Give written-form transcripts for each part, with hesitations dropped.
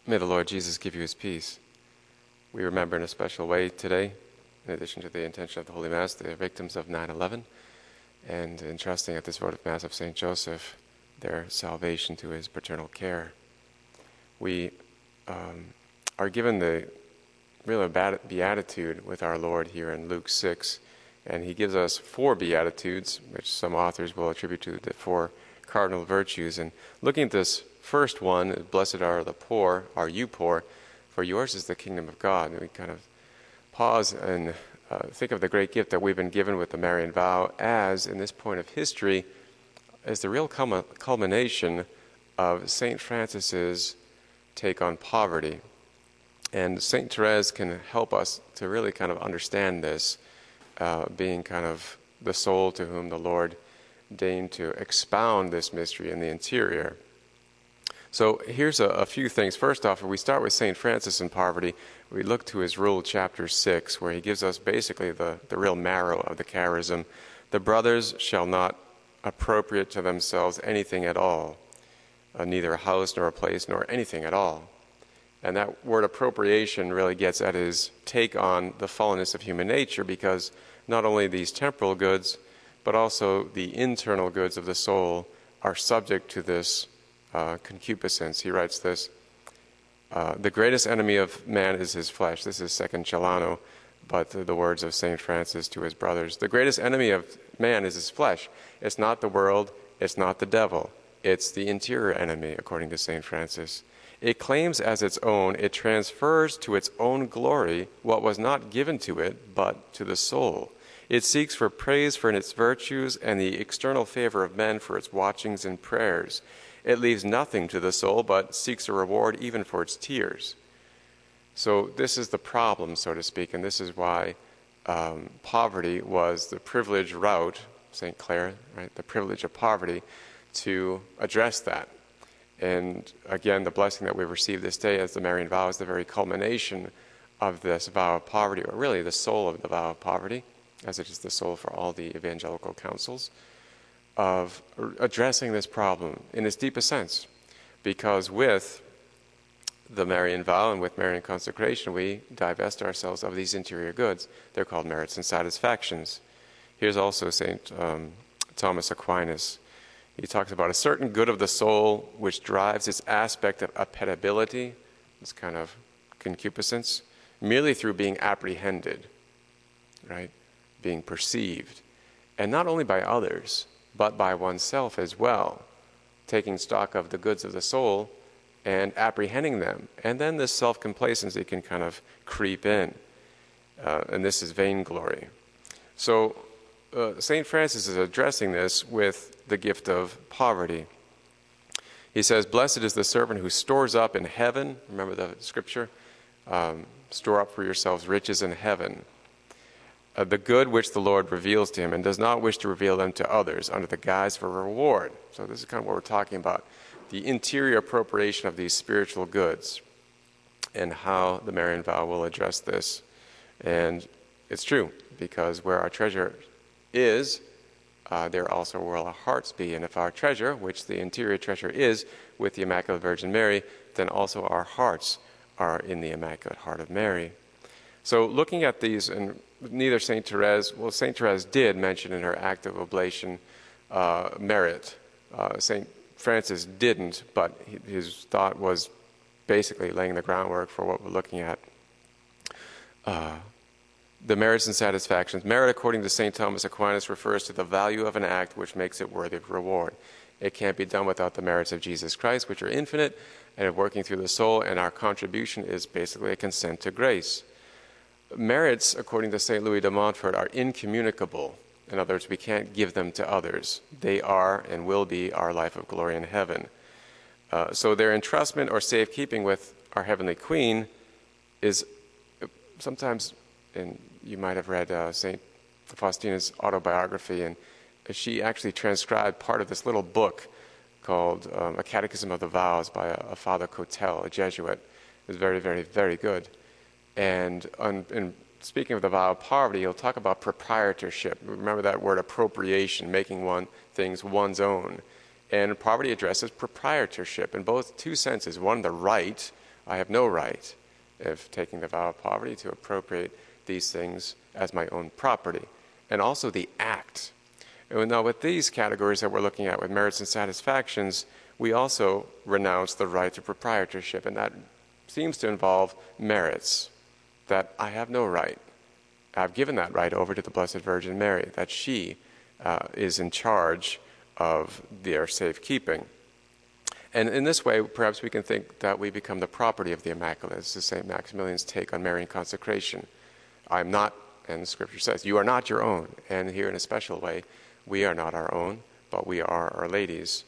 May the Lord Jesus give you his peace. We remember in a special way today, in addition to the intention of the Holy Mass, the victims of 9/11, and entrusting at this votive Mass of St. Joseph their salvation to his paternal care. We are given the real beatitude with our Lord here in Luke 6, and he gives us 4 beatitudes, which some authors will attribute to the 4 cardinal virtues. And looking at this first one, blessed are the poor, are you poor, for yours is the kingdom of God. And we kind of pause and think of the great gift that we've been given with the Marian vow as, in this point of history, as the real culmination of St. Francis's take on poverty. And St. Therese can help us to really kind of understand this, being kind of the soul to whom the Lord deigned to expound this mystery in the interior. So here's a few things. First off, if we start with St. Francis and poverty, we look to his rule, chapter 6, where he gives us basically the real marrow of the charism. The brothers shall not appropriate to themselves anything at all, neither a house nor a place nor anything at all. And that word appropriation really gets at his take on the fallenness of human nature, because not only these temporal goods, but also the internal goods of the soul are subject to this concupiscence. He writes this, the greatest enemy of man is his flesh. This is Second Celano, but the words of St. Francis to his brothers. The greatest enemy of man is his flesh. It's not the world, it's not the devil. It's the interior enemy, according to St. Francis. It claims as its own, it transfers to its own glory what was not given to it, but to the soul. It seeks for praise for its virtues and the external favor of men for its watchings and prayers. It leaves nothing to the soul, but seeks a reward even for its tears. So this is the problem, so to speak, and this is why poverty was the privileged route, St. Clare, right, the privilege of poverty, to address that. And again, the blessing that we receive this day as the Marian vow is the very culmination of this vow of poverty, or really the soul of the vow of poverty, as it is the soul for all the evangelical councils, of addressing this problem in its deepest sense. Because with the Marian vow and with Marian consecration, we divest ourselves of these interior goods. They're called merits and satisfactions. Here's also St. Thomas Aquinas. He talks about a certain good of the soul which drives its aspect of appetibility, this kind of concupiscence, merely through being apprehended, right? Being perceived. And not only by others, but by oneself as well, taking stock of the goods of the soul and apprehending them. And then this self-complacency can kind of creep in. And this is vainglory. So St. Francis is addressing this with the gift of poverty. He says, blessed is the servant who stores up in heaven. Remember the scripture? Store up for yourselves riches in heaven. The good which the Lord reveals to him, and does not wish to reveal them to others under the guise of a reward. So this is kind of what we're talking about. The interior appropriation of these spiritual goods and how the Marian vow will address this. And it's true, because where our treasure is, there also will our hearts be. And if our treasure, which the interior treasure is, with the Immaculate Virgin Mary, then also our hearts are in the Immaculate Heart of Mary. So looking at these, and neither St. Therese, well, St. Therese did mention in her act of oblation merit. St. Francis didn't, but his thought was basically laying the groundwork for what we're looking at. The merits and satisfactions. Merit, according to St. Thomas Aquinas, refers to the value of an act which makes it worthy of reward. It can't be done without the merits of Jesus Christ, which are infinite and are working through the soul, and our contribution is basically a consent to grace. Merits, according to St. Louis de Montfort, are incommunicable. In other words, we can't give them to others. They are and will be our life of glory in heaven. So their entrustment or safekeeping with our Heavenly Queen is sometimes, and you might have read St. Faustina's autobiography, and she actually transcribed part of this little book called A Catechism of the Vows by a Father Cotel, a Jesuit. It was very, very, very good. And in speaking of the vow of poverty, he'll talk about proprietorship. Remember that word appropriation, making things one's own. And poverty addresses proprietorship in both two senses. One, the right I have no right, if taking the vow of poverty, to appropriate these things as my own property. And also the act. And now with these categories that we're looking at with merits and satisfactions, we also renounce the right to proprietorship, and that seems to involve merits, that I have no right. I've given that right over to the Blessed Virgin Mary, that she is in charge of their safekeeping. And in this way, perhaps we can think that we become the property of the Immaculate. This is St. Maximilian's take on Marian consecration. I'm not, and the Scripture says, you are not your own. And here in a special way, we are not our own, but we are Our Lady's.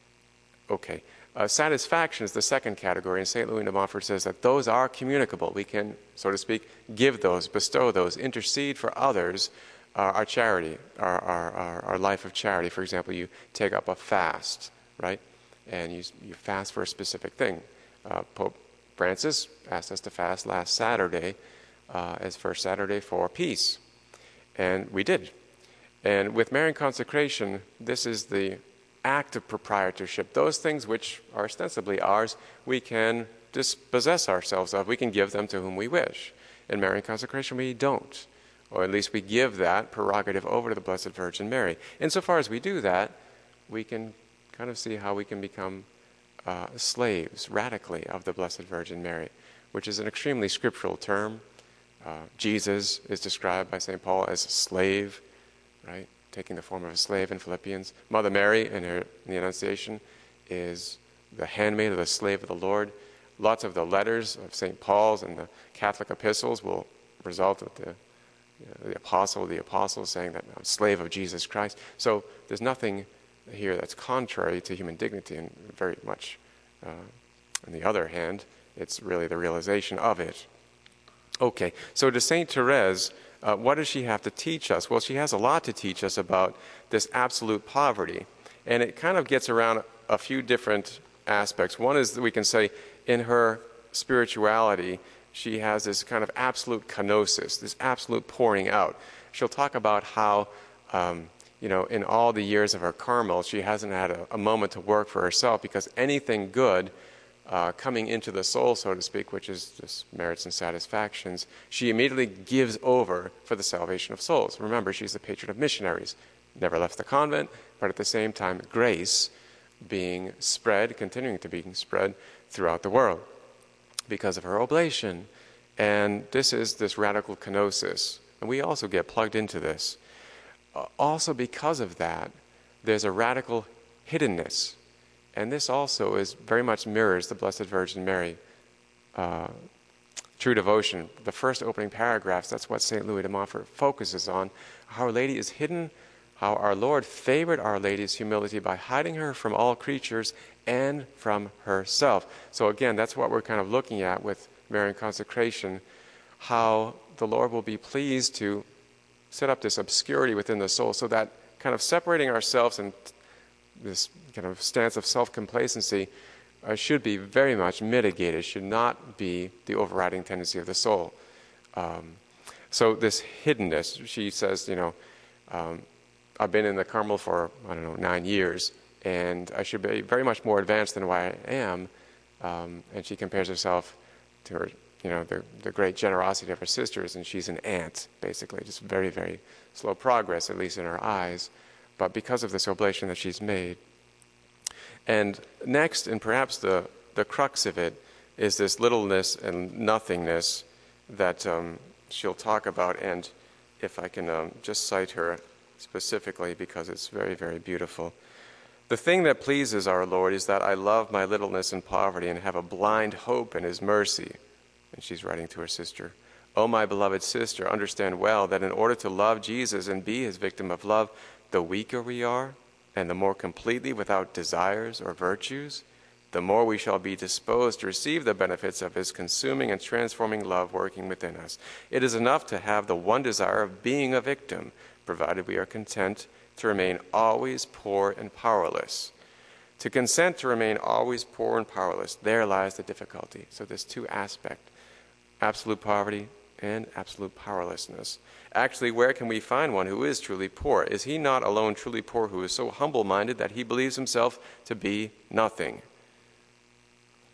Okay. Satisfaction is the second category, and St. Louis de Montfort says that those are communicable. We can, so to speak, give those, bestow those, intercede for others, our charity, our life of charity. For example, you take up a fast, right? And you fast for a specific thing. Pope Francis asked us to fast last Saturday as First Saturday for peace. And we did. And with Marian consecration, this is the act of proprietorship. Those things which are ostensibly ours, we can dispossess ourselves of. We can give them to whom we wish. In Marian consecration, we don't. Or at least we give that prerogative over to the Blessed Virgin Mary. Insofar as we do that, we can kind of see how we can become slaves, radically, of the Blessed Virgin Mary, which is an extremely scriptural term. Jesus is described by St. Paul as a slave, right? Taking the form of a slave in Philippians. Mother Mary, in the Annunciation, is the handmaid of the slave of the Lord. Lots of the letters of St. Paul's and the Catholic epistles will result with the apostle saying that I'm a slave of Jesus Christ. So there's nothing here that's contrary to human dignity, and very much, on the other hand, it's really the realization of it. Okay, so to St. Therese, what does she have to teach us? Well, she has a lot to teach us about this absolute poverty, and it kind of gets around a few different aspects. One is that we can say in her spirituality, she has this kind of absolute kenosis, this absolute pouring out. She'll talk about how, in all the years of her Carmel, she hasn't had a moment to work for herself, because anything good coming into the soul, so to speak, which is just merits and satisfactions, she immediately gives over for the salvation of souls. Remember, she's the patron of missionaries. Never left the convent, but at the same time, grace being spread, continuing to be spread throughout the world because of her oblation. And this is this radical kenosis. And we also get plugged into this. Also because of that, there's a radical hiddenness. And this also very much mirrors the Blessed Virgin Mary. True devotion, the first opening paragraphs, that's what St. Louis de Montfort focuses on. How Our Lady is hidden, how our Lord favored Our Lady's humility by hiding her from all creatures and from herself. So again, that's what we're kind of looking at with Marian consecration, how the Lord will be pleased to set up this obscurity within the soul, so that kind of separating ourselves and this kind of stance of self-complacency should be very much mitigated, should not be the overriding tendency of the soul. So this hiddenness, she says, I've been in the Carmel for, 9 years, and I should be very much more advanced than what I am. And she compares herself to her, the great generosity of her sisters, and she's an ant, basically, just very, very slow progress, at least in her eyes, but because of this oblation that she's made. And next, and perhaps the crux of it, is this littleness and nothingness that she'll talk about. And if I can just cite her specifically, because it's very, very beautiful. The thing that pleases our Lord is that I love my littleness and poverty and have a blind hope in His mercy. And she's writing to her sister. Oh, my beloved sister, understand well that in order to love Jesus and be His victim of love, the weaker we are, and the more completely without desires or virtues, the more we shall be disposed to receive the benefits of His consuming and transforming love working within us. It is enough to have the one desire of being a victim, provided we are content to remain always poor and powerless. To consent to remain always poor and powerless, there lies the difficulty. So there's two aspects, absolute poverty and absolute powerlessness. Actually, where can we find one who is truly poor? Is he not alone truly poor who is so humble-minded that he believes himself to be nothing?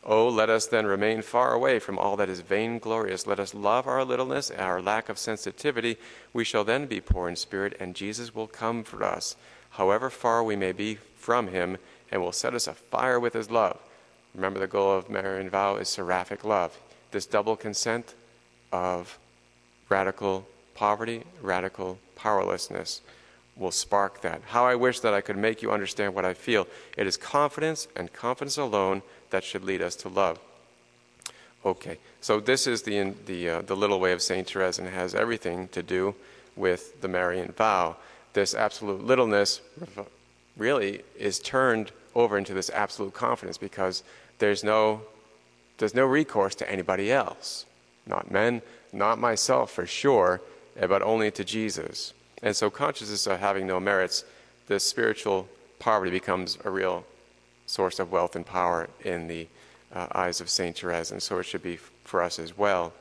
Oh, let us then remain far away from all that is vainglorious. Let us love our littleness, our lack of sensitivity. We shall then be poor in spirit, and Jesus will come for us, however far we may be from him, and will set us afire with his love. Remember, the goal of Marian vow is seraphic love. This double consent of radical poverty, radical powerlessness will spark that. How I wish that I could make you understand what I feel. It is confidence, and confidence alone, that should lead us to love. Okay, so this is the little way of Saint Therese, and it has everything to do with the Marian vow. This absolute littleness really is turned over into this absolute confidence, because there's no recourse to anybody else. Not men, not myself for sure, but only to Jesus. And so consciousness of having no merits, this spiritual poverty becomes a real source of wealth and power in the eyes of Saint Therese, and so it should be for us as well.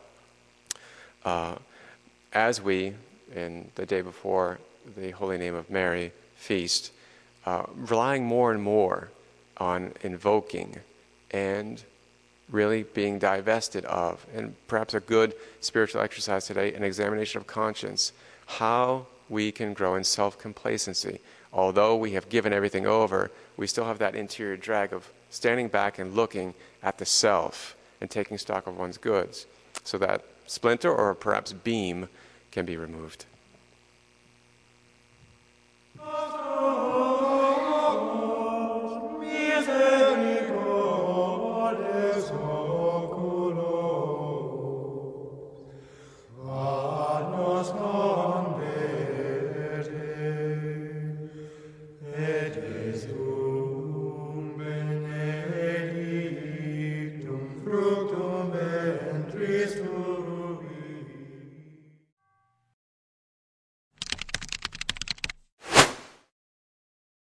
As we, in the day before the Holy Name of Mary feast, relying more and more on invoking and really being divested of, and perhaps a good spiritual exercise today, an examination of conscience, how we can grow in self-complacency. Although we have given everything over, we still have that interior drag of standing back and looking at the self and taking stock of one's goods, so that splinter or perhaps beam can be removed.